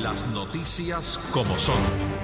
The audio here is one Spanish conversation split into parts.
Las noticias como son.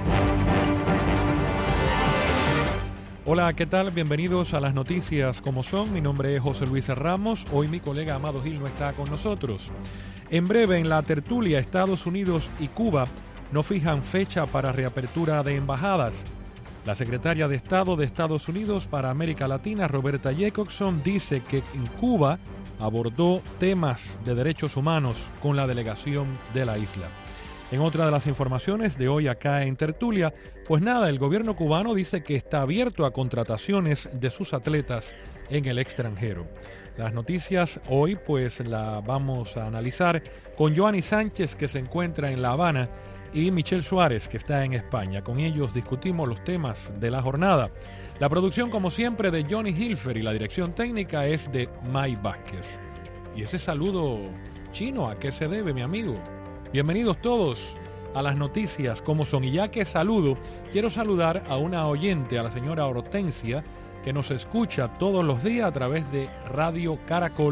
Hola, ¿qué tal? Bienvenidos a Las noticias como son. Mi nombre es José Luis Ramos. Hoy mi colega Amado Gil no está con nosotros. En breve, en la tertulia, Estados Unidos y Cuba no fijan fecha para reapertura de embajadas. La secretaria de Estado de Estados Unidos para América Latina, Roberta Jacobson, dice que en Cuba abordó temas de derechos humanos con la delegación de la isla. En otra de las informaciones de hoy acá en Tertulia, pues nada, el gobierno cubano dice que está abierto a contrataciones de sus atletas en el extranjero. Las noticias hoy pues la vamos a analizar con Joanny Sánchez, que se encuentra en La Habana, y Michelle Suárez, que está en España. Con ellos discutimos los temas de la jornada. La producción, como siempre, de Johnny Hilfer y la dirección técnica es de May Vázquez. Y ese saludo chino, ¿a qué se debe, mi amigo? Bienvenidos todos a Las noticias como son. Y ya que saludo, quiero saludar a una oyente, a la señora Hortensia, que nos escucha todos los días a través de Radio Caracol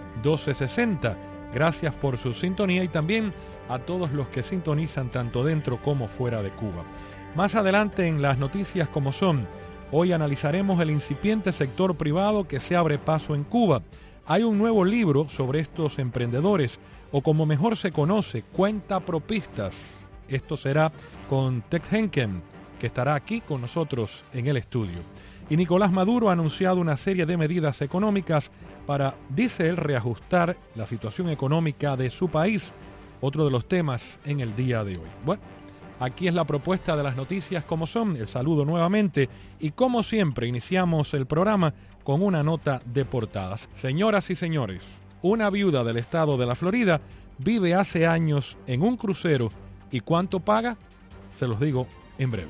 1260. Gracias por su sintonía y también a todos los que sintonizan tanto dentro como fuera de Cuba. Más adelante en Las noticias como son, hoy analizaremos el incipiente sector privado que se abre paso en Cuba. Hay un nuevo libro sobre estos emprendedores, o como mejor se conoce, cuentapropistas. Esto será con Tex Henken, que estará aquí con nosotros en el estudio. Y Nicolás Maduro ha anunciado una serie de medidas económicas para, dice él, reajustar la situación económica de su país. Otro de los temas en el día de hoy. Bueno, aquí es la propuesta de Las noticias como son. El saludo nuevamente y como siempre iniciamos el programa con una nota de portadas. Señoras y señores, una viuda del estado de la Florida vive hace años en un crucero. ¿Y cuánto paga? Se los digo en breve.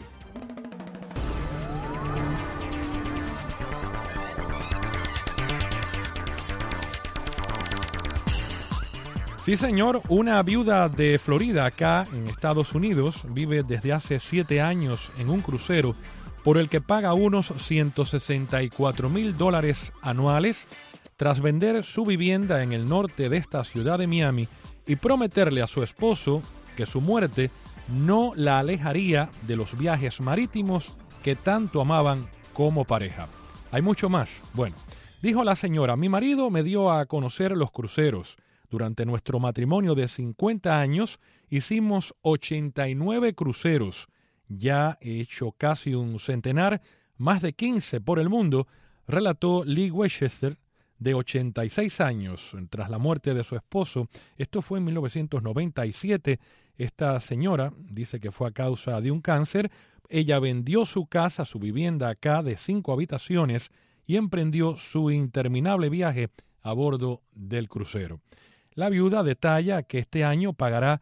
Sí, señor, una viuda de Florida acá en Estados Unidos vive desde hace 7 años en un crucero por el que paga unos $164,000 anuales tras vender su vivienda en el norte de esta ciudad de Miami y prometerle a su esposo que su muerte no la alejaría de los viajes marítimos que tanto amaban como pareja. Hay mucho más. Bueno, dijo la señora, mi marido me dio a conocer los cruceros. Durante nuestro matrimonio de 50 años hicimos 89 cruceros. Ya he hecho casi un centenar, más de 15 por el mundo, relató Lee Westchester, de 86 años, tras la muerte de su esposo. Esto fue en 1997. Esta señora dice que fue a causa de un cáncer. Ella vendió su casa, su vivienda acá de 5 habitaciones y emprendió su interminable viaje a bordo del crucero. La viuda detalla que este año pagará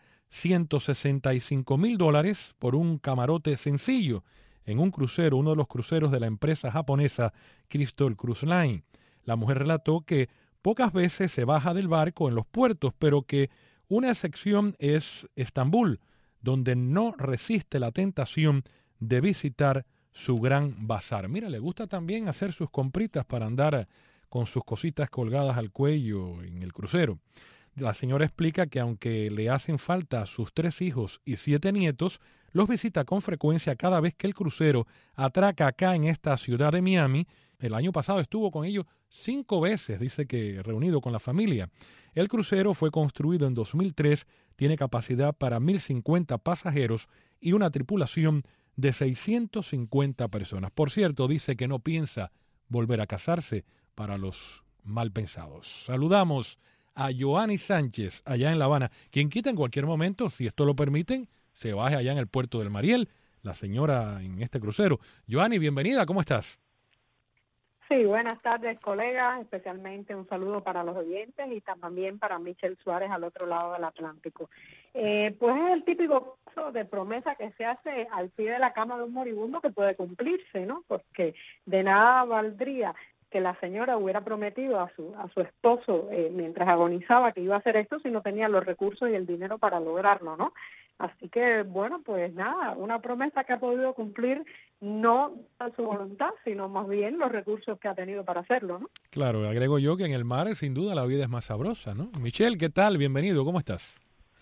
$165,000 por un camarote sencillo en un crucero, uno de los cruceros de la empresa japonesa Crystal Cruise Line. La mujer relató que pocas veces se baja del barco en los puertos, pero que una excepción es Estambul, donde no resiste la tentación de visitar su gran bazar. Mira, le gusta también hacer sus compritas para andar con sus cositas colgadas al cuello en el crucero. La señora explica que aunque le hacen falta sus 3 hijos y 7 nietos, los visita con frecuencia cada vez que el crucero atraca acá en esta ciudad de Miami. El año pasado estuvo con ellos 5 veces, dice que reunido con la familia. El crucero fue construido en 2003, tiene capacidad para 1,050 pasajeros y una tripulación de 650 personas. Por cierto, dice que no piensa volver a casarse para los mal pensados. Saludamos a Joanny Sánchez, allá en La Habana, quien quita en cualquier momento, si esto lo permiten, se baje allá en el puerto del Mariel, la señora en este crucero. Joanny, bienvenida, ¿cómo estás? Sí, buenas tardes, colegas, especialmente un saludo para los oyentes y también para Michelle Suárez al otro lado del Atlántico. Pues es el típico caso de promesa que se hace al pie de la cama de un moribundo que puede cumplirse, ¿no? Porque de nada valdría que la señora hubiera prometido a su esposo mientras agonizaba que iba a hacer esto si no tenía los recursos y el dinero para lograrlo, ¿no? Así que, bueno, pues nada, una promesa que ha podido cumplir no a su voluntad, sino más bien los recursos que ha tenido para hacerlo, ¿no? Claro, agrego yo que en el mar sin duda la vida es más sabrosa, ¿no? Michelle, ¿qué tal? Bienvenido, ¿cómo estás?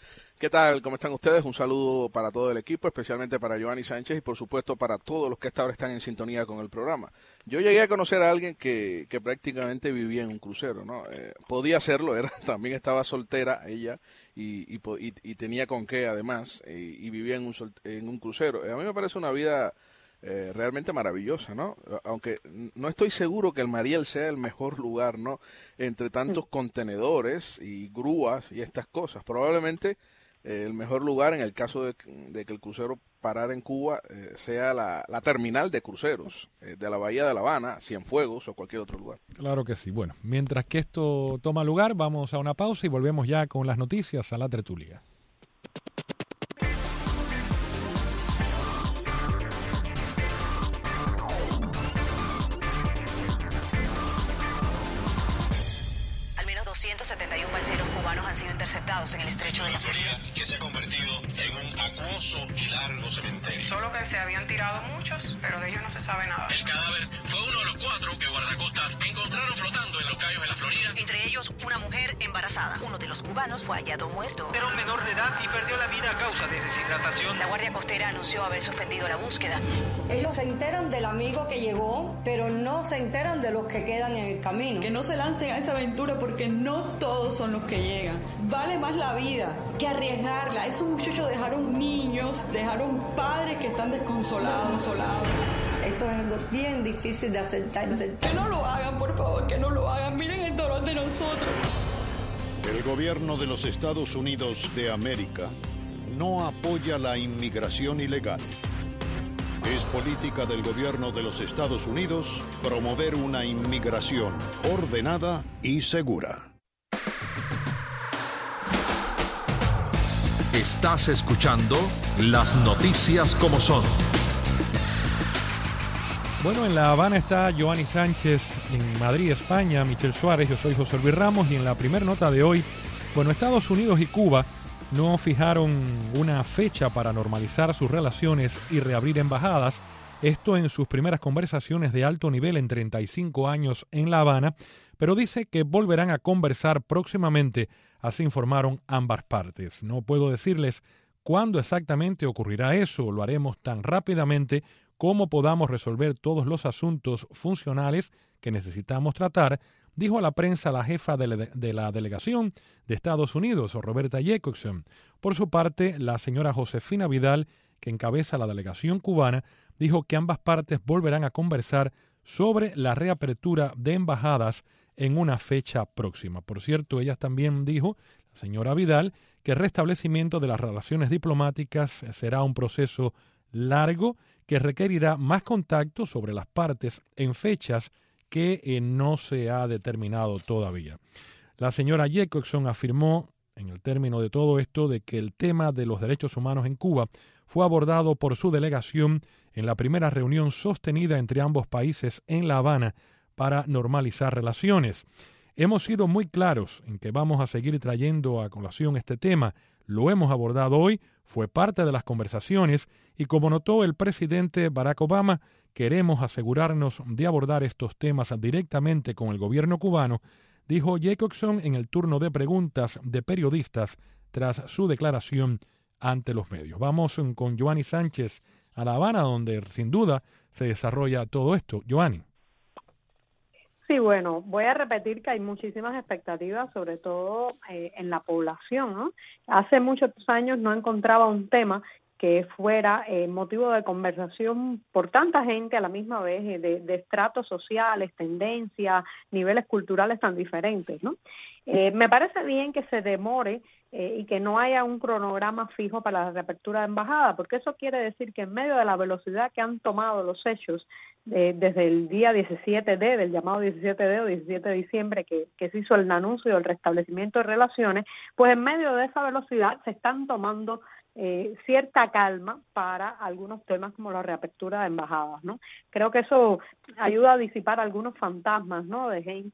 ¿Qué tal? ¿Cómo están ustedes? Un saludo para todo el equipo, especialmente para Giovanni Sánchez y por supuesto para todos los que hasta ahora están en sintonía con el programa. Yo llegué a conocer a alguien que prácticamente vivía en un crucero, ¿no? Podía hacerlo, también estaba soltera ella y tenía con qué además, y vivía en un crucero. A mí me parece una vida realmente maravillosa, ¿no? Aunque no estoy seguro que el Mariel sea el mejor lugar, ¿no? Entre tantos contenedores y grúas y estas cosas. Probablemente el mejor lugar en el caso de que el crucero parara en Cuba sea la terminal de cruceros de la Bahía de La Habana, Cienfuegos o cualquier otro lugar. Claro que sí. Bueno, mientras que esto toma lugar, vamos a una pausa y volvemos ya con las noticias a la tertulia. Al menos 271 balseros cubanos han sido interceptados en el estrecho de la Florida, que se ha convertido en un acuoso y largo cementerio. Solo que se habían tirado muchos, pero de ellos no se sabe nada. El cadáver fue uno de los 4 que guardacostas encontraron flotando en los cayos de la Florida. Entre ellos, una mujer embarazada. Uno de los cubanos fue hallado muerto. Era un menor de edad y perdió la vida a causa de deshidratación. La Guardia Costera anunció haber suspendido la búsqueda. Ellos se enteran del amigo que llegó, pero no se enteran de los que quedan en el camino. Que no se lancen a esa aventura porque no todos son los que llegan. Vale más la vida que arriesgarla. Esos muchachos dejaron niños, dejaron padres que están desconsolados, solados. Esto es algo bien difícil de aceptar. Que no lo hagan, por favor, que no lo hagan. Miren el dolor de nosotros. El gobierno de los Estados Unidos de América no apoya la inmigración ilegal. Es política del gobierno de los Estados Unidos promover una inmigración ordenada y segura. Estás escuchando Las Noticias como Son. Bueno, en La Habana está Giovanni Sánchez, en Madrid, España, Michelle Suárez, yo soy José Luis Ramos y en la primera nota de hoy, bueno, Estados Unidos y Cuba no fijaron una fecha para normalizar sus relaciones y reabrir embajadas, esto en sus primeras conversaciones de alto nivel en 35 años en La Habana, pero dice que volverán a conversar próximamente, así informaron ambas partes. No puedo decirles cuándo exactamente ocurrirá eso, lo haremos tan rápidamente como podamos resolver todos los asuntos funcionales que necesitamos tratar, dijo a la prensa la jefa de la delegación de Estados Unidos, Roberta Jacobson. Por su parte, la señora Josefina Vidal, que encabeza la delegación cubana, dijo que ambas partes volverán a conversar sobre la reapertura de embajadas en una fecha próxima. Por cierto, ella también dijo, la señora Vidal, que el restablecimiento de las relaciones diplomáticas será un proceso largo que requerirá más contacto sobre las partes en fechas que no se ha determinado todavía. La señora Jacobson afirmó, en el término de todo esto, de que el tema de los derechos humanos en Cuba fue abordado por su delegación en la primera reunión sostenida entre ambos países en La Habana para normalizar relaciones. Hemos sido muy claros en que vamos a seguir trayendo a colación este tema. Lo hemos abordado hoy, fue parte de las conversaciones y como notó el presidente Barack Obama, queremos asegurarnos de abordar estos temas directamente con el gobierno cubano, dijo Jacobson en el turno de preguntas de periodistas tras su declaración ante los medios. Vamos con Giovanni Sánchez a La Habana, donde sin duda se desarrolla todo esto. Giovanni. Sí, bueno, voy a repetir que hay muchísimas expectativas, sobre todo en la población, ¿no? Hace muchos años no encontraba un tema que fuera motivo de conversación por tanta gente a la misma vez, de estratos sociales, tendencias, niveles culturales tan diferentes, ¿no? Me parece bien que se demore y que no haya un cronograma fijo para la reapertura de embajada, porque eso quiere decir que en medio de la velocidad que han tomado los hechos desde el día 17D, del llamado 17D o 17 de diciembre, que se hizo el anuncio del restablecimiento de relaciones, pues en medio de esa velocidad se están tomando cierta calma para algunos temas como la reapertura de embajadas, ¿no? Creo que eso ayuda a disipar algunos fantasmas, ¿no? De gente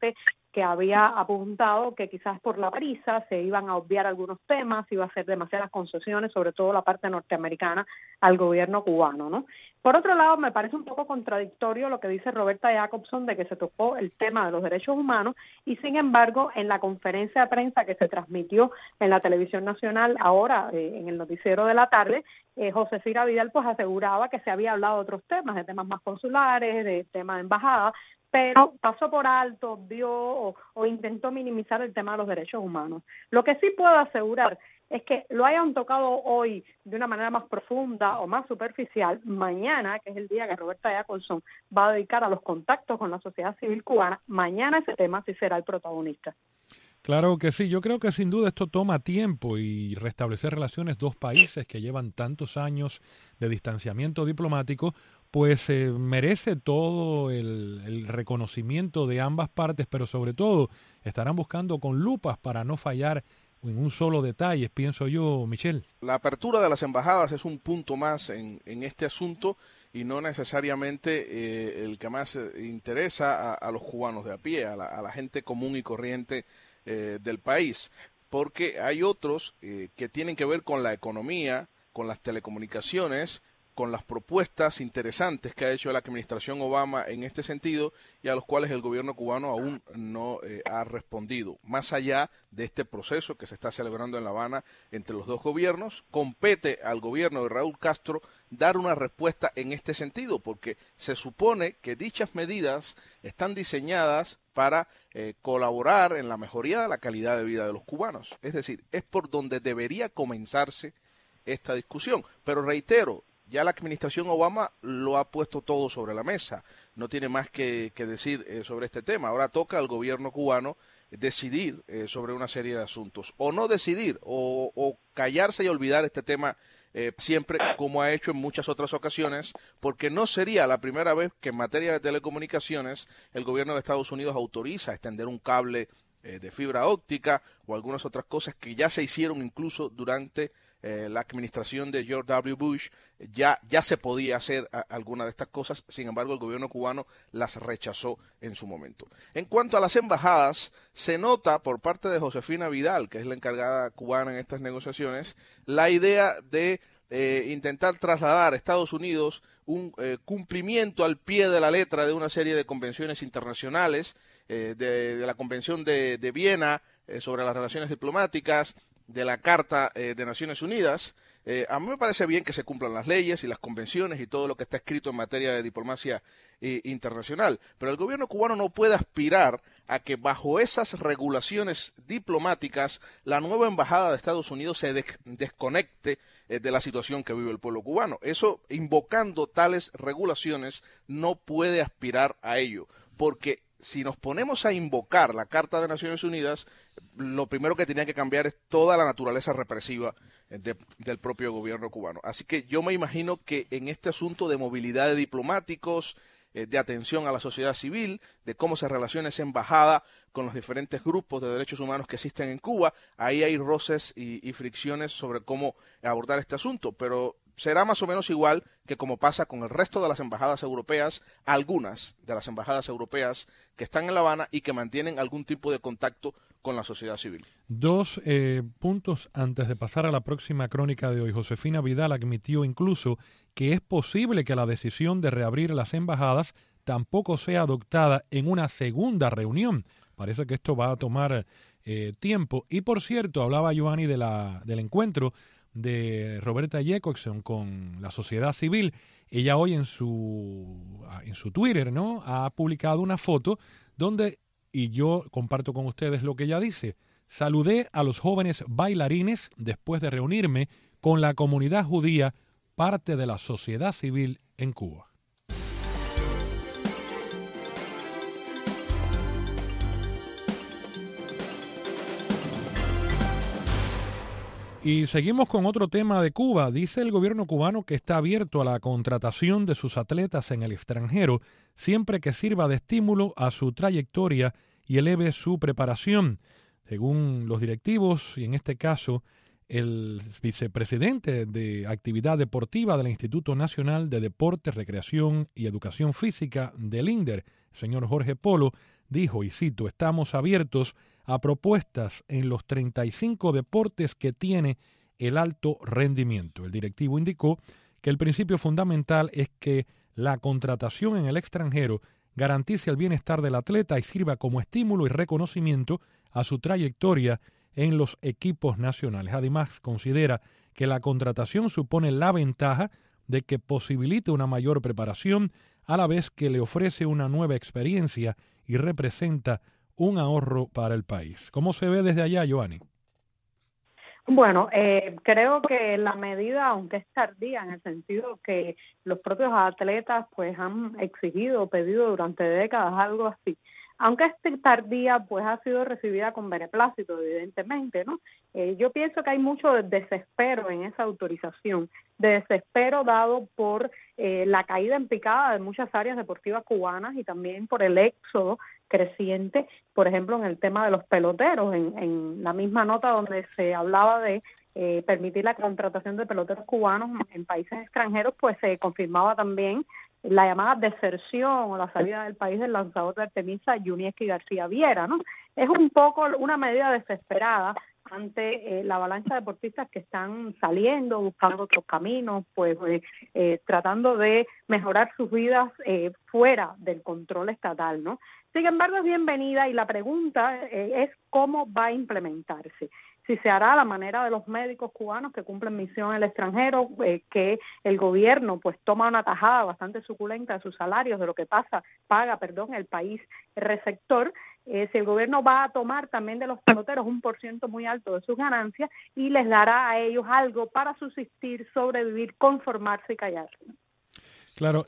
que había apuntado que quizás por la prisa se iban a obviar algunos temas, iba a hacer demasiadas concesiones, sobre todo la parte norteamericana, al gobierno cubano, ¿no? Por otro lado, me parece un poco contradictorio lo que dice Roberta Jacobson de que se tocó el tema de los derechos humanos y, sin embargo, en la conferencia de prensa que se transmitió en la televisión nacional ahora, en el noticiero de la tarde, Josefina Vidal pues aseguraba que se había hablado de otros temas, de temas más consulares, de temas de embajada, pero pasó por alto, vio o intentó minimizar el tema de los derechos humanos. Lo que sí puedo asegurar es que lo hayan tocado hoy de una manera más profunda o más superficial, mañana, que es el día que Roberta Jacobson va a dedicar a los contactos con la sociedad civil cubana, mañana ese tema sí será el protagonista. Claro que sí, yo creo que sin duda esto toma tiempo y restablecer relaciones dos países que llevan tantos años de distanciamiento diplomático, pues merece todo el reconocimiento de ambas partes, pero sobre todo estarán buscando con lupas para no fallar en un solo detalle, pienso yo, Michelle. La apertura de las embajadas es un punto más en este asunto y no necesariamente el que más interesa a los cubanos de a pie, a la gente común y corriente del país, porque hay otros que tienen que ver con la economía, con las telecomunicaciones, con las propuestas interesantes que ha hecho la administración Obama en este sentido y a los cuales el gobierno cubano aún no ha respondido. Más allá de este proceso que se está celebrando en La Habana entre los dos gobiernos, compete al gobierno de Raúl Castro dar una respuesta en este sentido, porque se supone que dichas medidas están diseñadas para colaborar en la mejoría de la calidad de vida de los cubanos. Es decir, es por donde debería comenzarse esta discusión. Pero reitero, ya la administración Obama lo ha puesto todo sobre la mesa. No tiene más que decir sobre este tema. Ahora toca al gobierno cubano decidir sobre una serie de asuntos. O no decidir, o callarse y olvidar este tema siempre, como ha hecho en muchas otras ocasiones, porque no sería la primera vez que en materia de telecomunicaciones el gobierno de Estados Unidos autoriza extender un cable de fibra óptica o algunas otras cosas que ya se hicieron incluso durante la administración de George W. Bush. Ya se podía hacer alguna de estas cosas, sin embargo el gobierno cubano las rechazó en su momento. En cuanto a las embajadas, se nota por parte de Josefina Vidal, que es la encargada cubana en estas negociaciones, la idea de intentar trasladar a Estados Unidos un cumplimiento al pie de la letra de una serie de convenciones internacionales, de la Convención de Viena sobre las relaciones diplomáticas, de la Carta de Naciones Unidas. A mí me parece bien que se cumplan las leyes y las convenciones y todo lo que está escrito en materia de diplomacia internacional, pero el gobierno cubano no puede aspirar a que bajo esas regulaciones diplomáticas la nueva embajada de Estados Unidos se desconecte de la situación que vive el pueblo cubano. Eso, invocando tales regulaciones, no puede aspirar a ello, porque si nos ponemos a invocar la Carta de Naciones Unidas, lo primero que tenía que cambiar es toda la naturaleza represiva del propio gobierno cubano. Así que yo me imagino que en este asunto de movilidad de diplomáticos, de atención a la sociedad civil, de cómo se relaciona esa embajada con los diferentes grupos de derechos humanos que existen en Cuba, ahí hay roces y fricciones sobre cómo abordar este asunto, pero será más o menos igual que como pasa con el resto de las embajadas europeas, algunas de las embajadas europeas que están en La Habana y que mantienen algún tipo de contacto con la sociedad civil. Dos puntos antes de pasar a la próxima crónica de hoy. Josefina Vidal admitió incluso que es posible que la decisión de reabrir las embajadas tampoco sea adoptada en una segunda reunión. Parece que esto va a tomar tiempo. Y por cierto, hablaba Giovanni del encuentro de Roberta Jacobson con la sociedad civil. Ella hoy en su Twitter, ¿no?, ha publicado una foto donde, y yo comparto con ustedes lo que ella dice: saludé a los jóvenes bailarines después de reunirme con la comunidad judía, parte de la sociedad civil en Cuba. Y seguimos con otro tema de Cuba. Dice el gobierno cubano que está abierto a la contratación de sus atletas en el extranjero, siempre que sirva de estímulo a su trayectoria y eleve su preparación. Según los directivos, y en este caso el vicepresidente de Actividad Deportiva del Instituto Nacional de Deporte, Recreación y Educación Física del INDER, el señor Jorge Polo, dijo, y cito, estamos abiertos a propuestas en los 35 deportes que tiene el alto rendimiento. El directivo indicó que el principio fundamental es que la contratación en el extranjero garantice el bienestar del atleta y sirva como estímulo y reconocimiento a su trayectoria en los equipos nacionales. Además, considera que la contratación supone la ventaja de que posibilite una mayor preparación a la vez que le ofrece una nueva experiencia y representa un ahorro para el país. ¿Cómo se ve desde allá, Joanny? Bueno, creo que la medida, aunque es tardía, en el sentido que los propios atletas pues han exigido o pedido durante décadas algo así, aunque es tardía, pues ha sido recibida con beneplácito, evidentemente, ¿no? Yo pienso que hay mucho desespero en esa autorización, desespero dado por la caída en picada de muchas áreas deportivas cubanas y también por el éxodo creciente, por ejemplo, en el tema de los peloteros, en la misma nota donde se hablaba de permitir la contratación de peloteros cubanos en países extranjeros, pues se confirmaba también la llamada deserción o la salida del país del lanzador de Artemisa, Yuniesky García Viera, ¿no? Es un poco una medida desesperada ante la avalancha de deportistas que están saliendo, buscando otros caminos, pues tratando de mejorar sus vidas fuera del control estatal, ¿no? Sin embargo, es bienvenida y la pregunta es cómo va a implementarse. Si se hará a la manera de los médicos cubanos que cumplen misión en el extranjero, que el gobierno pues toma una tajada bastante suculenta de sus salarios, de lo que paga el país receptor, si el gobierno va a tomar también de los peloteros un % muy alto de sus ganancias y les dará a ellos algo para subsistir, sobrevivir, conformarse y callar. Claro,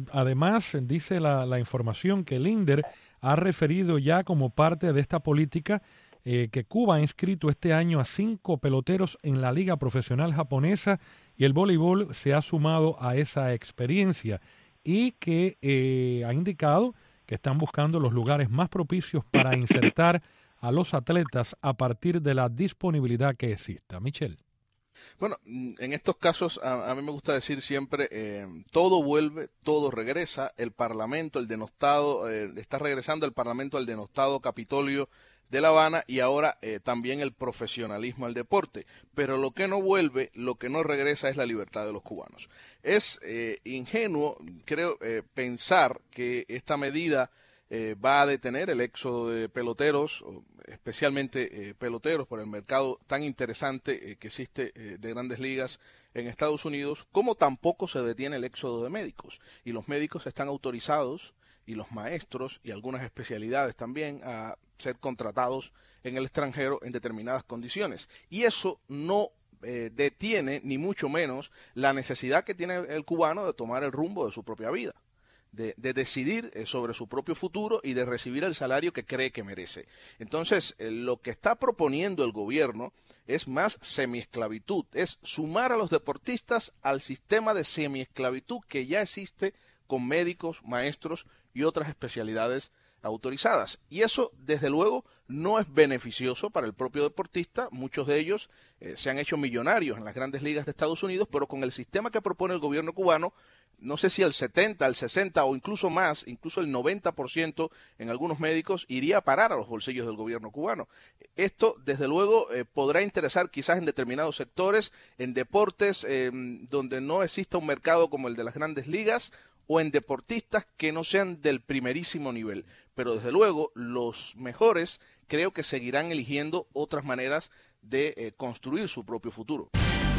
además dice la información que el INDER ha referido ya como parte de esta política que Cuba ha inscrito este año a 5 peloteros en la Liga Profesional Japonesa y el voleibol se ha sumado a esa experiencia y que ha indicado que están buscando los lugares más propicios para insertar a los atletas a partir de la disponibilidad que exista. Michelle. Bueno, en estos casos a mí me gusta decir siempre, todo vuelve, todo regresa, el Parlamento, el denostado, está regresando el Parlamento al denostado Capitolio de La Habana y ahora también el profesionalismo al deporte. Pero lo que no vuelve, lo que no regresa es la libertad de los cubanos. Es ingenuo, creo, pensar que esta medida va a detener el éxodo de peloteros, especialmente peloteros por el mercado tan interesante que existe de grandes ligas en Estados Unidos, como tampoco se detiene el éxodo de médicos. Y los médicos están autorizados, y los maestros y algunas especialidades también, a ser contratados en el extranjero en determinadas condiciones. Y eso no detiene, ni mucho menos, la necesidad que tiene el cubano de tomar el rumbo de su propia vida, de decidir sobre su propio futuro y de recibir el salario que cree que merece. Entonces, lo que está proponiendo el gobierno es más semiesclavitud, es sumar a los deportistas al sistema de semiesclavitud que ya existe con médicos, maestros y otras especialidades autorizadas. Y eso, desde luego, no es beneficioso para el propio deportista. Muchos de ellos se han hecho millonarios en las grandes ligas de Estados Unidos, pero con el sistema que propone el gobierno cubano, no sé si el 70, el 60 o incluso más, incluso el 90% en algunos médicos iría a parar a los bolsillos del gobierno cubano. Esto, desde luego, podrá interesar quizás en determinados sectores, en deportes donde no exista un mercado como el de las grandes ligas, o en deportistas que no sean del primerísimo nivel. Pero desde luego los mejores creo que seguirán eligiendo otras maneras de construir su propio futuro.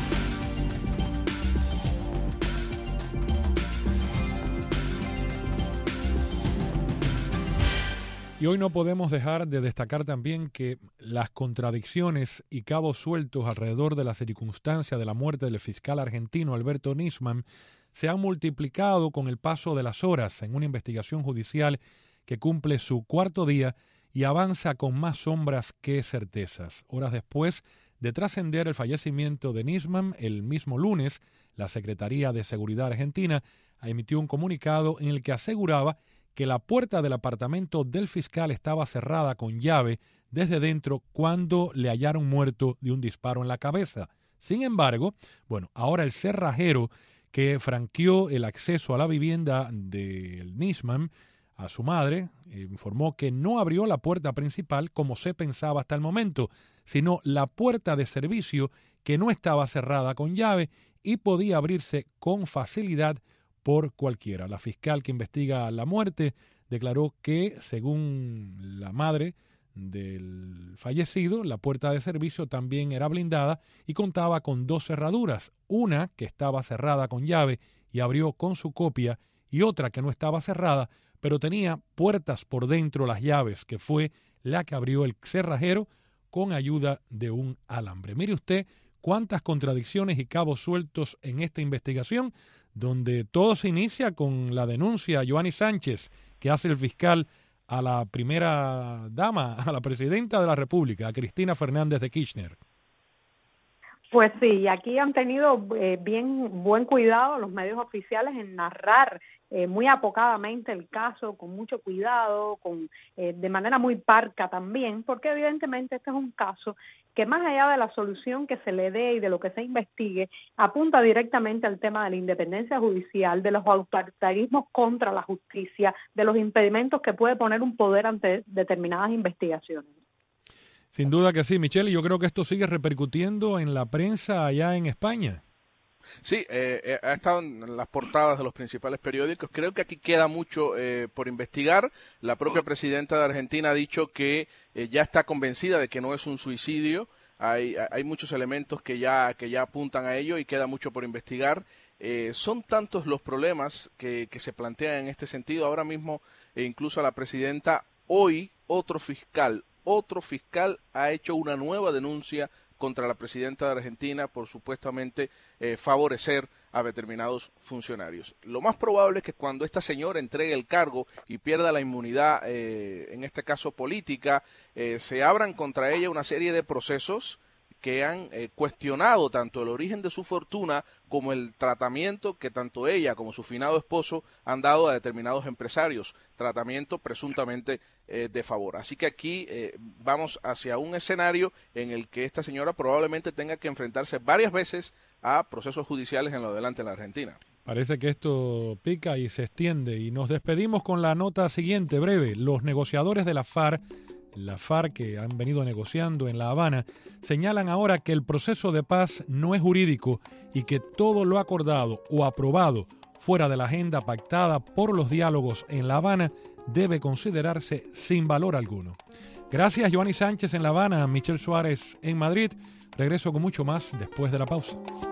Y hoy no podemos dejar de destacar también que las contradicciones y cabos sueltos alrededor de la circunstancia de la muerte del fiscal argentino Alberto Nisman se han multiplicado con el paso de las horas en una investigación judicial que cumple su 4º día y avanza con más sombras que certezas. Horas después de trascender el fallecimiento de Nisman, el mismo lunes, la Secretaría de Seguridad Argentina emitió un comunicado en el que aseguraba que la puerta del apartamento del fiscal estaba cerrada con llave desde dentro cuando le hallaron muerto de un disparo en la cabeza. Sin embargo, ahora el cerrajero que franqueó el acceso a la vivienda de Nisman a su madre, informó que no abrió la puerta principal como se pensaba hasta el momento, sino la puerta de servicio que no estaba cerrada con llave y podía abrirse con facilidad por cualquiera. La fiscal que investiga la muerte declaró que, según la madre del fallecido, la puerta de servicio también era blindada y contaba con 2 cerraduras, una que estaba cerrada con llave y abrió con su copia, y otra que no estaba cerrada, pero tenía puertas por dentro las llaves, que fue la que abrió el cerrajero con ayuda de un alambre. Mire usted cuántas contradicciones y cabos sueltos en esta investigación, donde todo se inicia con la denuncia a Yoani Sánchez, que hace el fiscal a la primera dama, a la presidenta de la República, a Cristina Fernández de Kirchner. Pues sí, aquí han tenido bien buen cuidado los medios oficiales en narrar muy apocadamente el caso, con mucho cuidado, de manera muy parca también, porque evidentemente este es un caso que, más allá de la solución que se le dé y de lo que se investigue, apunta directamente al tema de la independencia judicial, de los autoritarismos contra la justicia, de los impedimentos que puede poner un poder ante determinadas investigaciones. Sin duda que sí, Michelle, y yo creo que esto sigue repercutiendo en la prensa allá en España. Sí, ha estado en las portadas de los principales periódicos. Creo que aquí queda mucho por investigar. La propia presidenta de Argentina ha dicho que ya está convencida de que no es un suicidio. Hay muchos elementos que ya apuntan a ello y queda mucho por investigar. Son tantos los problemas que se plantean en este sentido. Ahora mismo, incluso a la presidenta, hoy otro fiscal ha hecho una nueva denuncia contra la presidenta de Argentina por supuestamente favorecer a determinados funcionarios. Lo más probable es que cuando esta señora entregue el cargo y pierda la inmunidad, en este caso política, se abran contra ella una serie de procesos que han cuestionado tanto el origen de su fortuna como el tratamiento que tanto ella como su finado esposo han dado a determinados empresarios, tratamiento presuntamente de favor. Así que aquí vamos hacia un escenario en el que esta señora probablemente tenga que enfrentarse varias veces a procesos judiciales en lo adelante en la Argentina. Parece que esto pica y se extiende, y nos despedimos con la nota siguiente, breve. Los negociadores de la FARC que han venido negociando en La Habana, señalan ahora que el proceso de paz no es jurídico y que todo lo acordado o aprobado fuera de la agenda pactada por los diálogos en La Habana debe considerarse sin valor alguno. Gracias, Yoani Sánchez en La Habana, Michelle Suárez en Madrid. Regreso con mucho más después de la pausa.